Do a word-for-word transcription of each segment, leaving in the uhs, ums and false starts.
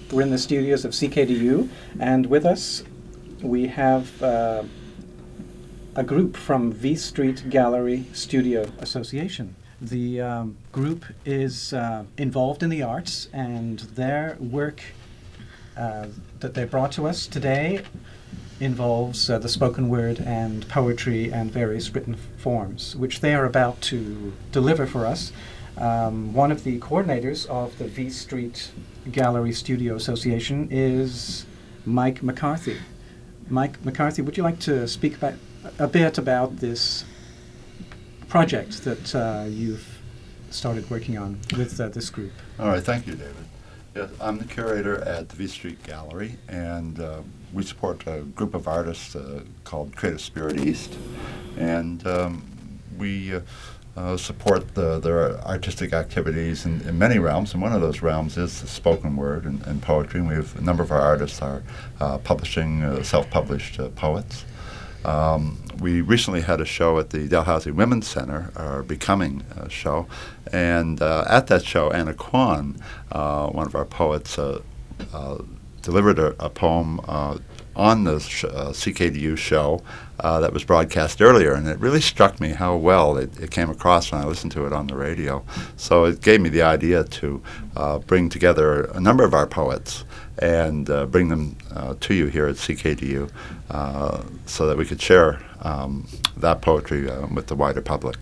We're in the studios of C K D U, and with us we have uh, a group from V Street Gallery Studio Association. The um, group is uh, involved in the arts, and their work uh, that they brought to us today involves uh, the spoken word and poetry and various written forms, which they are about to deliver for us. Um, one of the coordinators of the V Street Gallery Studio Association is Mike McCarthy. Mike McCarthy, would you like to speak about, a bit about this project that uh, you've started working on with uh, this group? All right, thank you, David. Yes, I'm the curator at the V Street Gallery, and uh, we support a group of artists uh, called Creative Spirit East, and um, we uh, uh, support the, their artistic activities in, in many realms, and one of those realms is the spoken word and, and poetry, and we have a number of our artists are uh, publishing uh, self-published uh, poets. Um, we recently had a show at the Dalhousie Women's Center, our Becoming uh, show, and uh, at that show, Anna Kwan, uh, one of our poets, uh, uh, delivered a, a poem uh, on the sh- uh, C K D U show uh, that was broadcast earlier, and it really struck me how well it, it came across when I listened to it on the radio. So it gave me the idea to uh, bring together a number of our poets and uh, bring them uh, to you here at C K D U uh, so that we could share um, that poetry uh, with the wider public.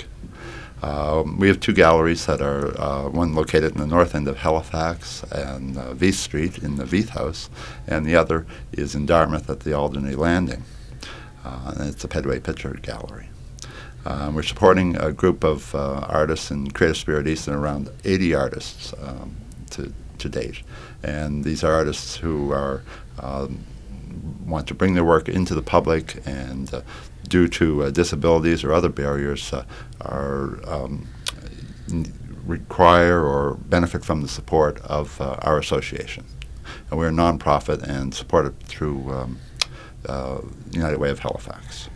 Um, we have two galleries that are, uh, one located in the north end of Halifax and uh, V Street in the Veith House, and the other is in Dartmouth at the Alderney Landing. Uh, and it's a Pedway Picture Gallery. Um, we're supporting a group of uh, artists in Creative Spirit East, and around eighty artists um, to, to date. And these are artists who are um, want to bring their work into the public, and uh, due to uh, disabilities or other barriers, uh, are um, n- require or benefit from the support of uh, our association. And we're a nonprofit and supported through um, uh, United Way of Halifax.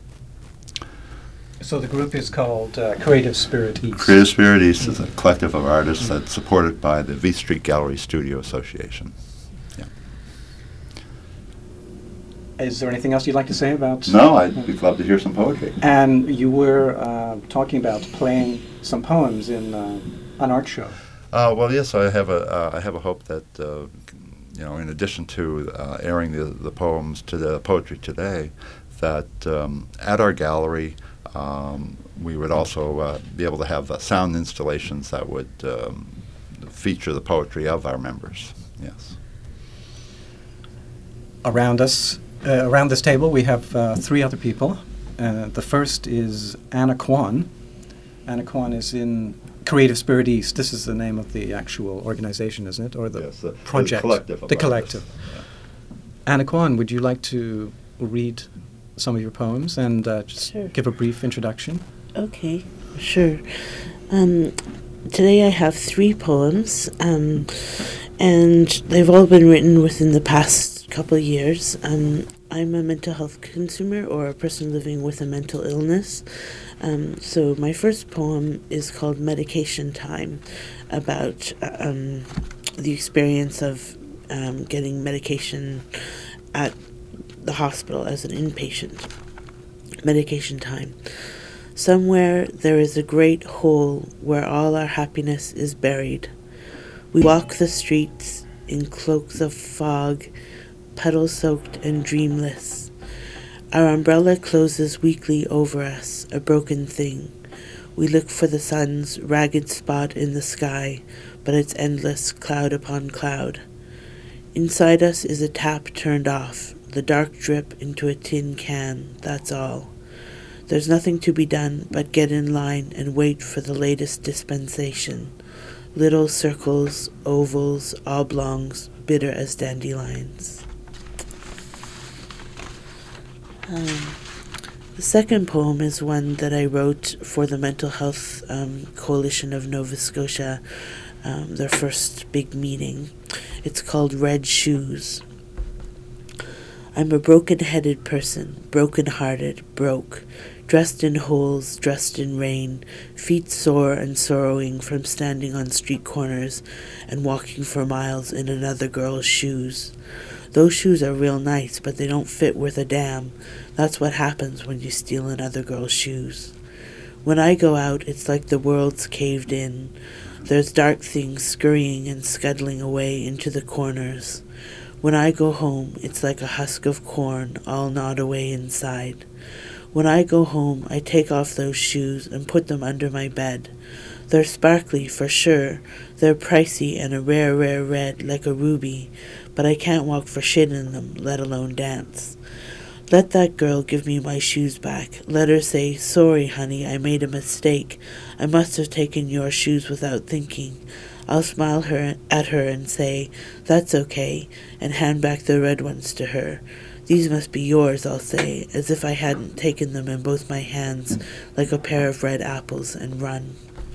So the group is called uh, Creative Spirit East. Creative Spirit East mm-hmm. is a collective of artists mm-hmm. that's supported by the V Street Gallery Studio Association. Is there anything else you'd like to say about... No, I'd uh, love to hear some poetry. And you were uh, talking about playing some poems in uh, an art show. Uh, well, yes, I have a uh, I have a hope that uh, you know, in addition to uh, airing the the poems to the poetry today, that um, at our gallery um, we would also uh, be able to have uh, sound installations that would um, feature the poetry of our members. Yes. Around us. Uh, around this table, we have uh, three other people. Uh, the first is Anna Kwan. Anna Kwan is in Creative Spirit East. This is the name of the actual organization, isn't it? Or the yes, the, project? The collective. Of the collective. Yeah. Anna Kwan, would you like to read some of your poems and uh, just sure. give a brief introduction? Okay, sure. Um, today I have three poems, um, and they've all been written within the past couple of years. Um, I'm a mental health consumer, or a person living with a mental illness. Um, so my first poem is called Medication Time, about um, the experience of um, getting medication at the hospital as an inpatient. Medication Time. Somewhere there is a great hole where all our happiness is buried. We walk the streets in cloaks of fog, puddle-soaked and dreamless. Our umbrella closes weakly over us, a broken thing. We look for the sun's ragged spot in the sky, but it's endless, cloud upon cloud. Inside us is a tap turned off, the dark drip into a tin can, that's all. There's nothing to be done but get in line and wait for the latest dispensation. Little circles, ovals, oblongs, bitter as dandelions. Um, the second poem is one that I wrote for the Mental Health um, Coalition of Nova Scotia, um, their first big meeting. It's called Red Shoes. I'm a broken-headed person, broken-hearted, broke, dressed in holes, dressed in rain, feet sore and sorrowing from standing on street corners and walking for miles in another girl's shoes. Those shoes are real nice, but they don't fit worth a damn. That's what happens when you steal another girl's shoes. When I go out, it's like the world's caved in. There's dark things scurrying and scuttling away into the corners. When I go home, it's like a husk of corn all gnawed away inside. When I go home, I take off those shoes and put them under my bed. They're sparkly, for sure. They're pricey and a rare, rare red, like a ruby, but I can't walk for shit in them, let alone dance. Let that girl give me my shoes back. Let her say, sorry, honey, I made a mistake. I must have taken your shoes without thinking. I'll smile her at her and say, that's okay, and hand back the red ones to her. These must be yours, I'll say, as if I hadn't taken them in both my hands like a pair of red apples, and run.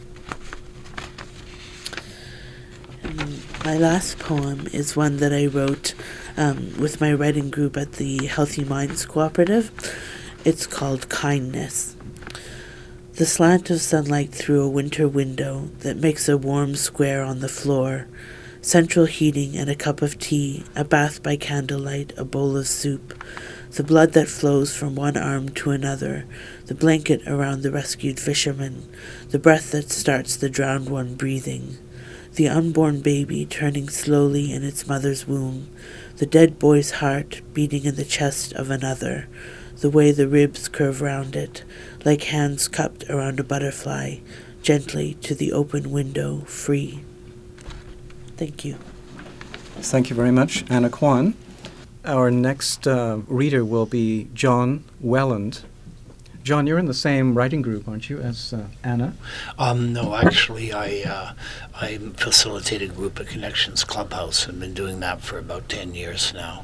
And my last poem is one that I wrote um, with my writing group at the Healthy Minds Cooperative. It's called Kindness. The slant of sunlight through a winter window that makes a warm square on the floor, central heating and a cup of tea, a bath by candlelight, a bowl of soup, the blood that flows from one arm to another, the blanket around the rescued fisherman, the breath that starts the drowned one breathing, the unborn baby turning slowly in its mother's womb, the dead boy's heart beating in the chest of another, the way the ribs curve round it, like hands cupped around a butterfly, gently to the open window, free. Thank you. Thank you very much, Anna Kwan. Our next uh, reader will be John Welland. John, you're in the same writing group, aren't you, as uh, Anna? Um, no, actually, I uh, I facilitate a group at Connections Clubhouse. I've been doing that for about ten years now.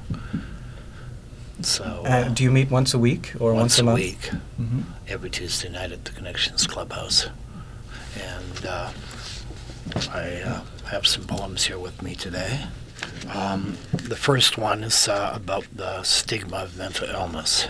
So. Uh, uh, do you meet once a week or once, once a month? Once a week, mm-hmm. every Tuesday night at the Connections Clubhouse, and uh, I uh, have some poems here with me today. Um, the first one is uh, about the stigma of mental illness.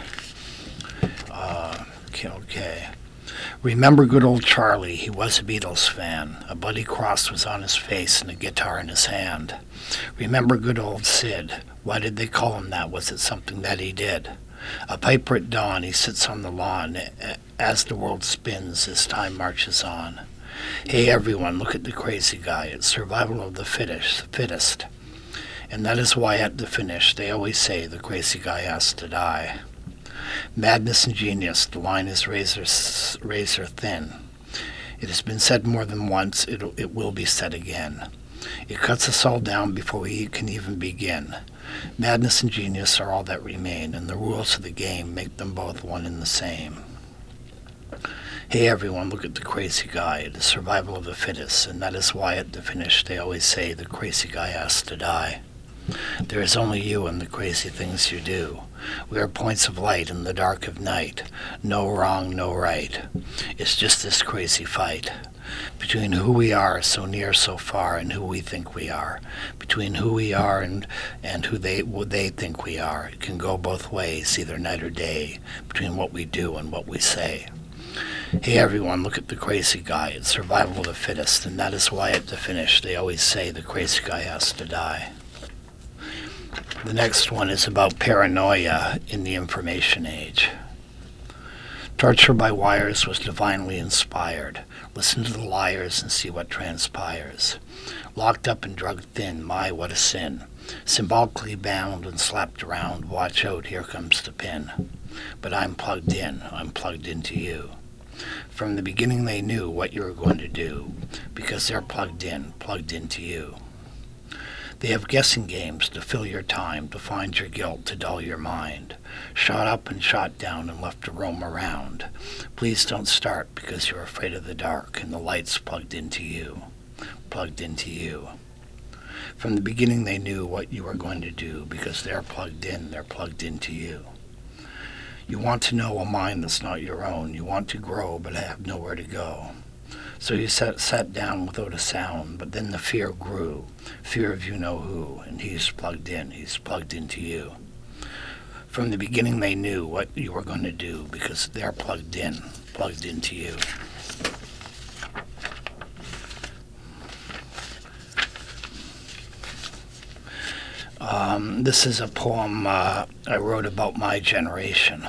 Uh, okay, okay. Remember good old Charlie, he was a Beatles fan. A bloody cross was on his face and a guitar in his hand. Remember good old Sid. Why did they call him that? Was it something that he did? A piper at dawn, he sits on the lawn as the world spins, as time marches on. Hey everyone, look at the crazy guy. It's survival of the fittest, fittest. And that is why at the finish they always say the crazy guy has to die. Madness and genius, the line is razor, razor thin. It has been said more than once, it, it will be said again. It cuts us all down before we can even begin. Madness and genius are all that remain, and the rules of the game make them both one and the same. Hey everyone, look at the crazy guy. It is survival of the fittest, and that is why at the finish they always say the crazy guy has to die. There is only you and the crazy things you do. We are points of light in the dark of night. No wrong, no right. It's just this crazy fight. Between who we are, so near, so far, and who we think we are. Between who we are and, and who they, what they think we are. It can go both ways, either night or day, between what we do and what we say. Hey everyone, look at the crazy guy. It's survival of the fittest, and that is why at the finish they always say the crazy guy has to die. The next one is about paranoia in the information age. Torture by wires was divinely inspired. Listen to the liars and see what transpires. Locked up and drugged thin, my, what a sin. Symbolically bound and slapped around, watch out, here comes the pin. But I'm plugged in, I'm plugged into you. From the beginning they knew what you were going to do, because they're plugged in, plugged into you. They have guessing games to fill your time, to find your guilt, to dull your mind. Shot up and shot down and left to roam around. Please don't start because you're afraid of the dark and the light's plugged into you. Plugged into you. From the beginning they knew what you were going to do because they're plugged in, they're plugged into you. You want to know a mind that's not your own. You want to grow but have nowhere to go. So you sat, sat down without a sound, but then the fear grew. Fear of you know who, and he's plugged in, he's plugged into you. From the beginning, they knew what you were going to do because they're plugged in, plugged into you. Um, this is a poem uh, I wrote about my generation.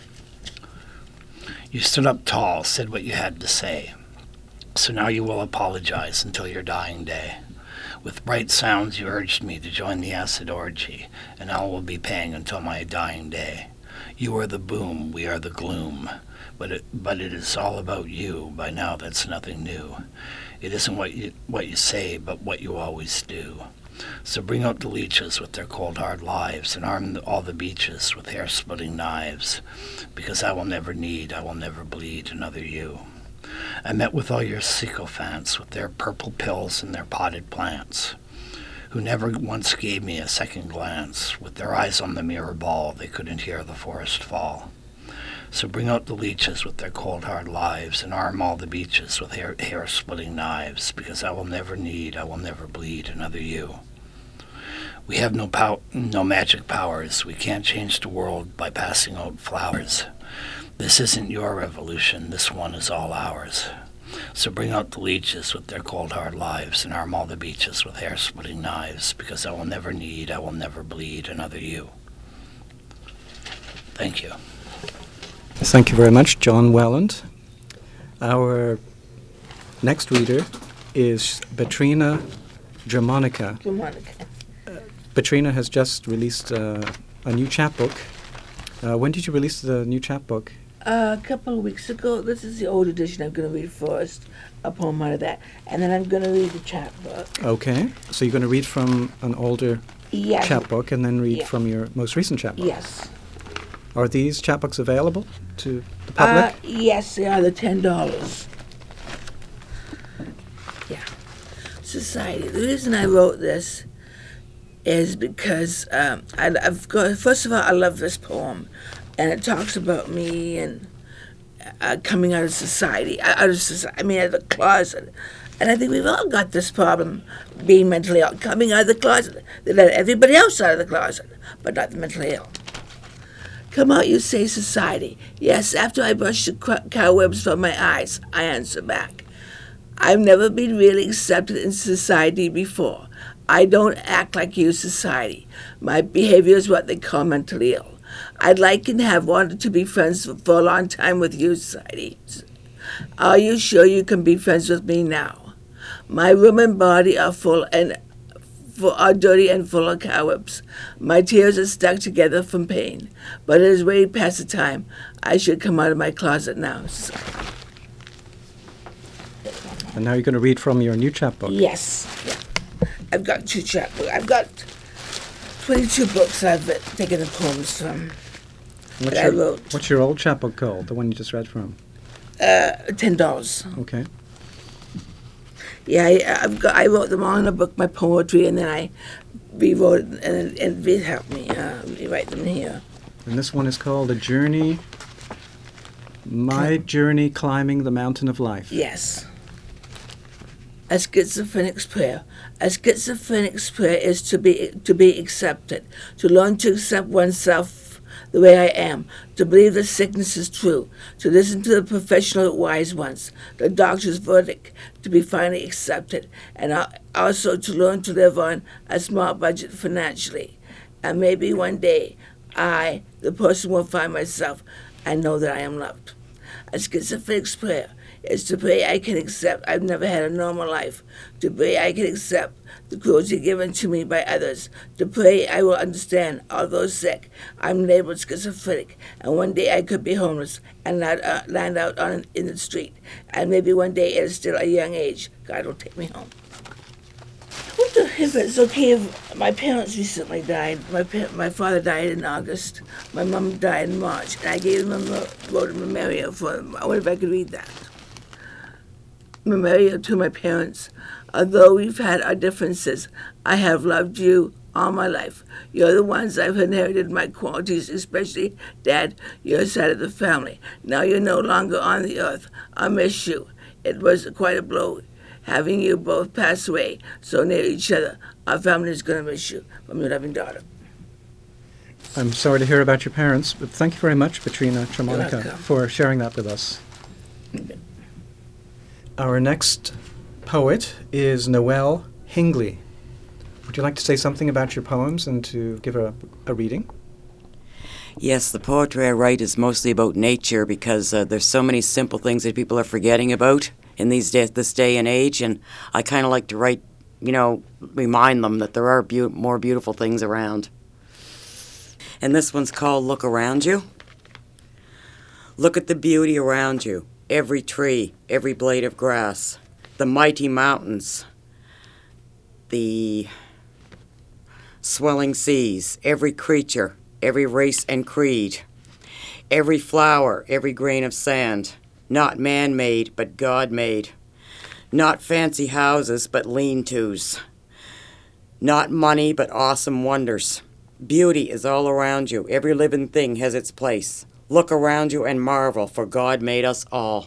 You stood up tall, said what you had to say. So now you will apologize until your dying day. With bright sounds you urged me to join the acid orgy, and I will be paying until my dying day. You are the boom, we are the gloom, but it, but it is all about you. By now that's nothing new. It isn't what you, what you say, but what you always do. So bring out the leeches with their cold hard lives, and arm all the beaches with hair-splitting knives, because I will never need, I will never bleed another you. I met with all your sycophants with their purple pills and their potted plants, who never once gave me a second glance. With their eyes on the mirror ball, they couldn't hear the forest fall. So bring out the leeches with their cold hard lives, and arm all the beaches with hair, hair-splitting knives, because I will never need, I will never bleed another you. We have no pow- no magic powers. We can't change the world by passing out flowers. This isn't your revolution. This one is all ours. So bring out the leeches with their cold hard lives, and arm all the beaches with hair-splitting knives, because I will never need, I will never bleed another you. Thank you. Thank you very much, John Welland. Our next reader is Betrina Germanica. Germanica. Betrina has just released uh, a new chapbook. Uh, when did you release the new chapbook? Uh, a couple of weeks ago. This is the old edition. I'm going to read first a poem out of that, and then I'm going to read the chapbook. Okay, so you're going to read from an older Yes. chapbook and then read Yeah. from your most recent chapbook. Yes. Are these chapbooks available to the public? Uh, yes, they are the ten dollars. Yeah. Society. The reason I wrote this is because um, I, I've got. First of all, I love this poem, and it talks about me and uh, coming out of society, out of society. I mean, out of the closet. And I think we've all got this problem, being mentally ill, coming out of the closet. They let everybody else out of the closet, but not the mentally ill. Come out, you say, society. Yes, after I brush the cr- cobwebs from my eyes, I answer back. I've never been really accepted in society before. I don't act like you, society. My behavior is what they call mentally ill. I'd like and have wanted to be friends for, for a long time with you, society. Are you sure you can be friends with me now? My room and body are full and full, are dirty and full of cobwebs. My tears are stuck together from pain, but it is way past the time I should come out of my closet now. And now you're going to read from your new chapbook. Yes. Yeah. I've got two chapbooks. I've got twenty-two books I've uh, taken the poems from What's that your, I wrote. What's your old chapbook called, the one you just read from? Uh, ten dollars. Okay. Yeah, I, I've got. I wrote them all in a book, my poetry, and then I rewrote it, and, and it helped me uh, rewrite them here. And this one is called A Journey, My Journey Climbing the Mountain of Life. Yes. A schizophrenic's prayer. A schizophrenic's prayer is to be to be accepted, to learn to accept oneself the way I am, to believe that sickness is true, to listen to the professional wise ones, the doctor's verdict, to be finally accepted, and also to learn to live on a small budget financially. And maybe one day, I, the person, will find myself and know that I am loved. A schizophrenic's prayer is to pray I can accept I've never had a normal life, to pray I can accept the cruelty given to me by others, to pray I will understand, although sick, I'm labeled schizophrenic, and one day I could be homeless and land, uh, land out on in the street, and maybe one day at still a young age, God will take me home. What the, if it's okay if my parents recently died. My pa- my father died in August. My mom died in March, and I gave them a wrote a memorial for them. I wonder if I could read that. Memorial to my parents. Although we've had our differences, I have loved you all my life. You're the ones I've inherited my qualities, especially, Dad, your side of the family. Now you're no longer on the earth. I miss you. It was quite a blow having you both pass away so near each other. Our family is going to miss you. From your loving daughter. I'm sorry to hear about your parents, but thank you very much, Petrina Tremonica, welcome. for sharing that with us. Our next poet is Noelle Hingley. Would you like to say something about your poems and to give a, a reading? Yes, the poetry I write is mostly about nature because uh, there's so many simple things that people are forgetting about in these day, this day and age, and I kind of like to write, you know, remind them that there are be- more beautiful things around. And this one's called Look Around You. Look at the beauty around you, every tree, every blade of grass, the mighty mountains, the swelling seas, every creature, every race and creed, every flower, every grain of sand, not man-made, but God-made, not fancy houses, but lean-tos, not money, but awesome wonders. Beauty is all around you. Every living thing has its place. Look around you and marvel, for God made us all.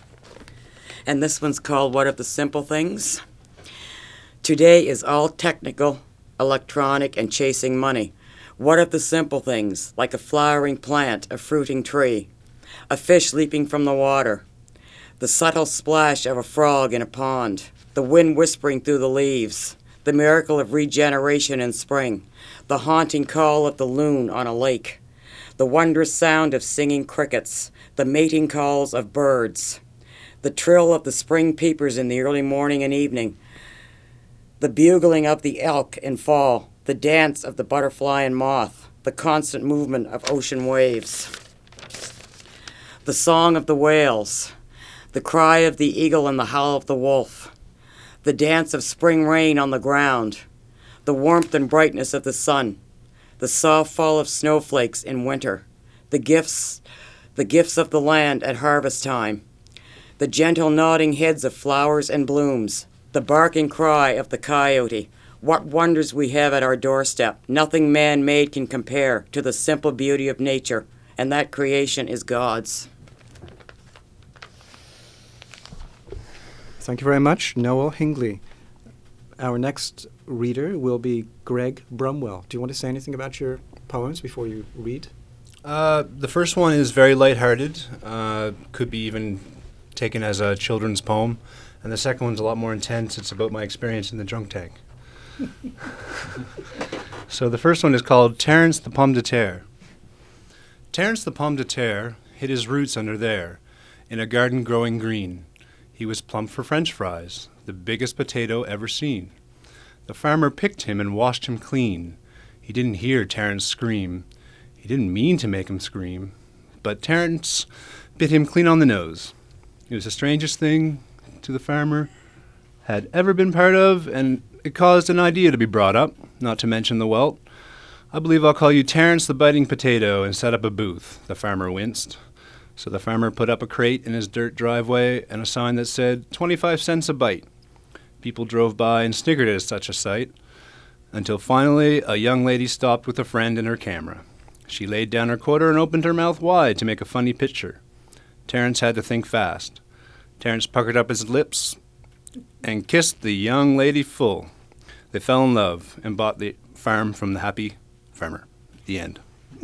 And this one's called What of the Simple Things? Today is all technical, electronic, and chasing money. What of the simple things, like a flowering plant, a fruiting tree, a fish leaping from the water, the subtle splash of a frog in a pond, the wind whispering through the leaves, the miracle of regeneration in spring, the haunting call of the loon on a lake, the wondrous sound of singing crickets, the mating calls of birds, the trill of the spring peepers in the early morning and evening, the bugling of the elk in fall, the dance of the butterfly and moth, the constant movement of ocean waves, the song of the whales, the cry of the eagle and the howl of the wolf, the dance of spring rain on the ground, the warmth and brightness of the sun, the soft fall of snowflakes in winter, the gifts, the gifts of the land at harvest time, the gentle nodding heads of flowers and blooms, the barking cry of the coyote. What wonders we have at our doorstep. Nothing man-made can compare to the simple beauty of nature, and that creation is God's. Thank you very much, Noelle Hingley. Our next reader will be Greg Brumwell. Do you want to say anything about your poems before you read? Uh, the first one is very lighthearted, uh, could be even taken as a children's poem, and the second one's a lot more intense. It's about my experience in the drunk tank. So the first one is called Terence the Pomme de Terre. Terence the Pomme de Terre hid his roots under there, in a garden growing green. He was plump for French fries, the biggest potato ever seen. The farmer picked him and washed him clean. He didn't hear Terence scream. He didn't mean to make him scream, but Terence bit him clean on the nose. It was the strangest thing to the farmer had ever been part of, and it caused an idea to be brought up, not to mention the welt. I believe I'll call you Terence the Biting Potato and set up a booth. The farmer winced. So the farmer put up a crate in his dirt driveway and a sign that said twenty-five cents a bite. People drove by and sniggered at such a sight, until finally a young lady stopped with a friend and her camera. She laid down her quarter and opened her mouth wide to make a funny picture. Terence had to think fast. Terence puckered up his lips and kissed the young lady full. They fell in love and bought the farm from the happy farmer. The end.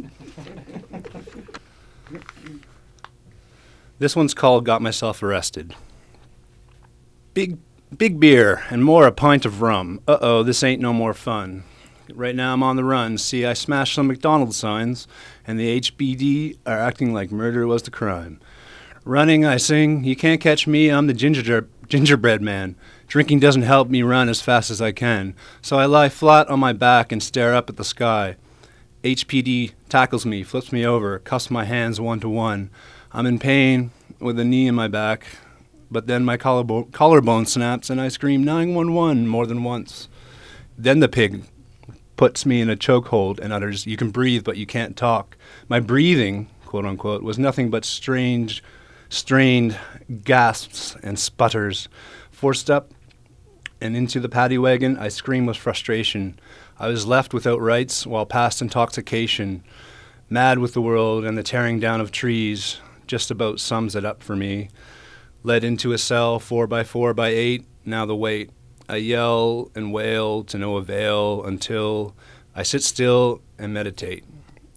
This one's called Got Myself Arrested. Big, big beer and more a pint of rum. Uh-oh, this ain't no more fun. Right now I'm on the run. See, I smashed some McDonald's signs, and the H B D are acting like murder was the crime. Running, I sing, you can't catch me, I'm the ginger, gingerbread man. Drinking doesn't help me run as fast as I can, so I lie flat on my back and stare up at the sky. H P D tackles me, flips me over, cuffs my hands one to one. I'm in pain with a knee in my back, but then my collarbone, collarbone snaps and I scream nine one one more than once. Then the pig puts me in a chokehold and utters, you can breathe but you can't talk. My breathing, quote unquote, was nothing but strange, strained gasps and sputters. Forced up and into the paddy wagon, I screamed with frustration. I was left without rights while past intoxication, mad with the world and the tearing down of trees, just about sums it up for me. Led into a cell, four by four by eight, now the wait. I yell and wail to no avail until I sit still and meditate.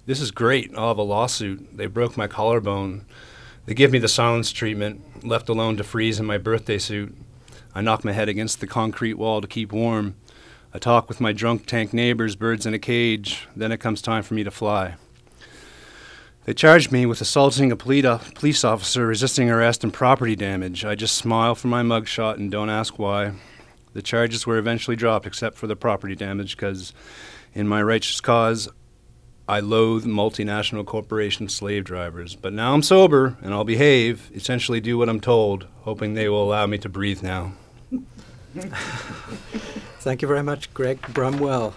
This is great. I'll have a lawsuit. They broke my collarbone. They give me the silence treatment, left alone to freeze in my birthday suit. I knock my head against the concrete wall to keep warm. I talk with my drunk tank neighbors, birds in a cage. Then it comes time for me to fly. They charged me with assaulting a police officer, resisting arrest, and property damage. I just smile for my mugshot and don't ask why. The charges were eventually dropped except for the property damage because in my righteous cause, I loathe multinational corporation slave drivers. But now I'm sober and I'll behave, essentially do what I'm told, hoping they will allow me to breathe now. Thank you very much, Greg Brumwell.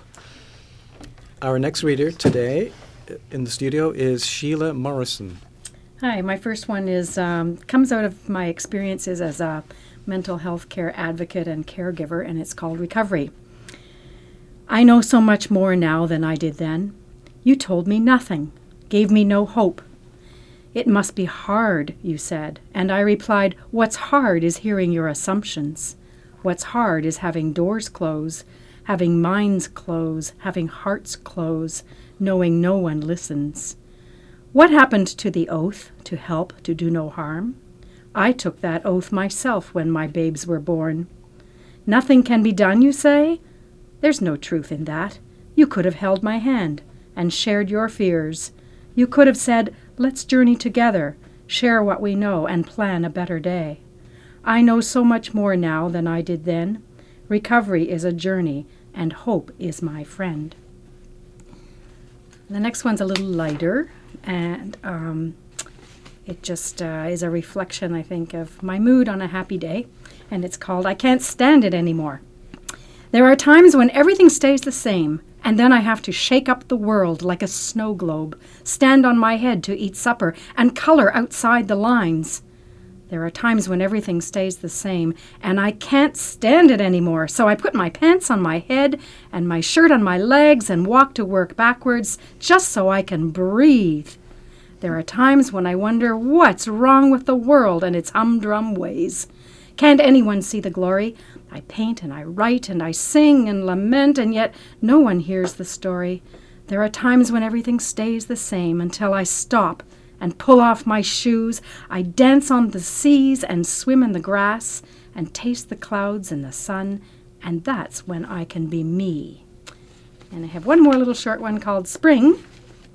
Our next reader today in the studio is Sheila Morrison. Hi, my first one is um, comes out of my experiences as a mental health care advocate and caregiver, and it's called Recovery. I know so much more now than I did then. You told me nothing, gave me no hope. It must be hard, you said, and I replied, what's hard is hearing your assumptions. What's hard is having doors close, having minds close, having hearts close, knowing no one listens. What happened to the oath to help, to do no harm? I took that oath myself when my babes were born. Nothing can be done, you say? There's no truth in that. You could have held my hand and shared your fears. You could have said, let's journey together, share what we know, and plan a better day. I know so much more now than I did then. Recovery is a journey, and hope is my friend. The next one's a little lighter, and um, it just uh, is a reflection, I think, of my mood on a happy day, and it's called I Can't Stand It Anymore. There are times when everything stays the same, and then I have to shake up the world like a snow globe, stand on my head to eat supper, and color outside the lines. There are times when everything stays the same, and I can't stand it anymore, so I put my pants on my head and my shirt on my legs and walk to work backwards just so I can breathe. There are times when I wonder what's wrong with the world and its humdrum ways. Can't anyone see the glory? I paint and I write and I sing and lament, and yet no one hears the story. There are times when everything stays the same until I stop and pull off my shoes. I dance on the seas and swim in the grass and taste the clouds and the sun, and that's when I can be me. And I have one more little short one called Spring.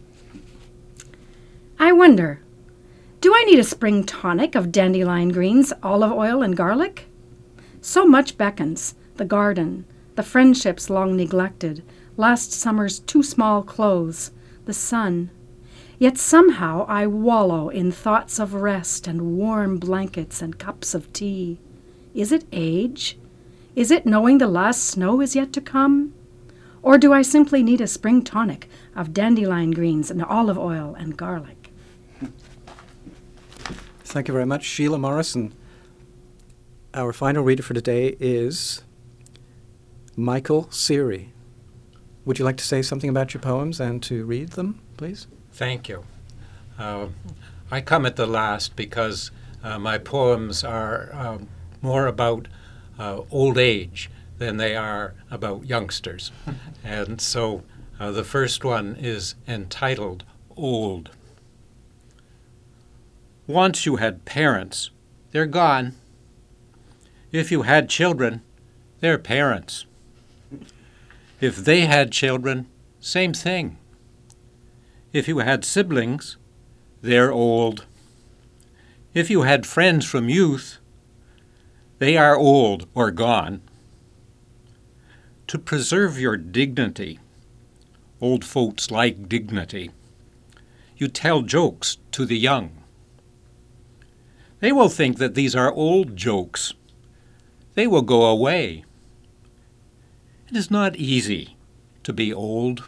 I wonder, do I need a spring tonic of dandelion greens, olive oil, and garlic? So much beckons, the garden, the friendships long neglected, last summer's too small clothes, the sun. Yet somehow I wallow in thoughts of rest and warm blankets and cups of tea. Is it age? Is it knowing the last snow is yet to come? Or do I simply need a spring tonic of dandelion greens and olive oil and garlic? Thank you very much, Sheila Morrison. Our final reader for today is Michael Seary. Would you like to say something about your poems and to read them, please? Thank you. Uh, I come at the last because uh, my poems are uh, more about uh, old age than they are about youngsters. And so uh, the first one is entitled Old. Once you had parents, they're gone. If you had children, they're parents. If they had children, same thing. If you had siblings, they're old. If you had friends from youth, they are old or gone. To preserve your dignity, old folks like dignity, you tell jokes to the young. They will think that these are old jokes. They will go away. It is not easy to be old.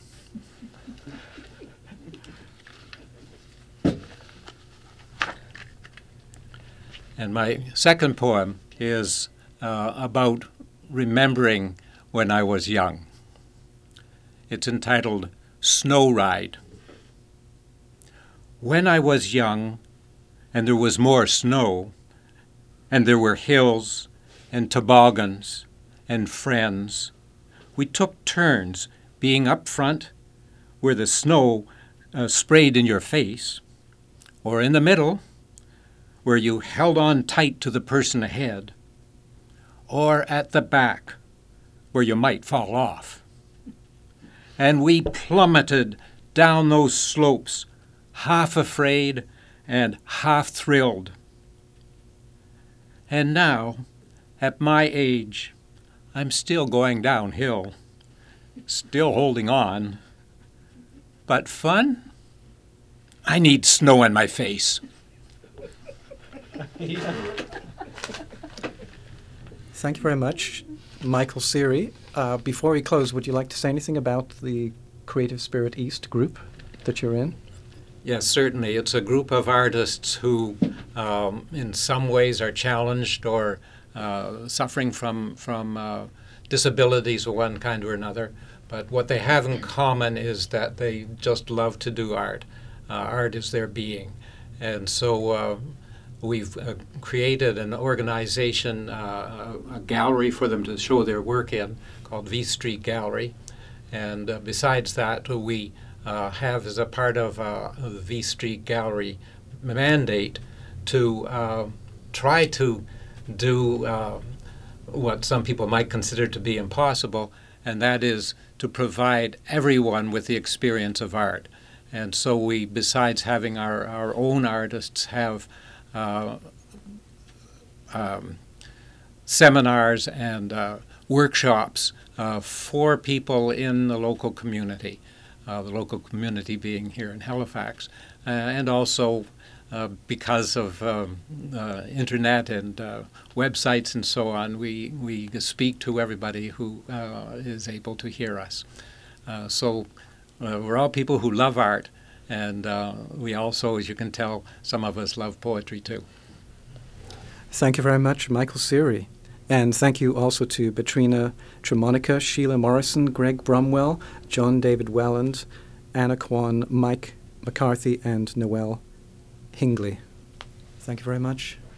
And my second poem is uh, about remembering when I was young. It's entitled Snow Ride. When I was young, and there was more snow, and there were hills and toboggans and friends, we took turns being up front where the snow uh, sprayed in your face, or in the middle, where you held on tight to the person ahead, or at the back, where you might fall off. And we plummeted down those slopes, half afraid and half thrilled. And now, at my age, I'm still going downhill, still holding on. But fun? I need snow in my face. Thank you very much, Michael Seary. Uh, before we close, would you like to say anything about the Creative Spirit East group that you're in? Yes, certainly. It's a group of artists who, um, in some ways, are challenged or uh, suffering from from uh, disabilities of one kind or another. But what they have in common is that they just love to do art. Uh, art is their being, and so uh, we've uh, created an organization, uh, a, a gallery for them to show their work in, called V Street Gallery. And uh, besides that, we Uh, have as a part of uh, the V Street Gallery mandate to uh, try to do uh, what some people might consider to be impossible, and that is to provide everyone with the experience of art. And so we, besides having our, our own artists, have uh, um, seminars and uh, workshops uh, for people in the local community. Uh, the local community being here in Halifax, uh, and also uh, because of um, uh, internet and uh, websites and so on, we, we speak to everybody who uh, is able to hear us. Uh, so uh, we're all people who love art, and uh, we also, as you can tell, some of us love poetry too. Thank you very much, Michael Seary. And thank you also to Betrina Tremonica, Sheila Morrison, Greg Brumwell, John David Welland, Anna Kwan, Mike McCarthy, and Noel Hingley. Thank you very much.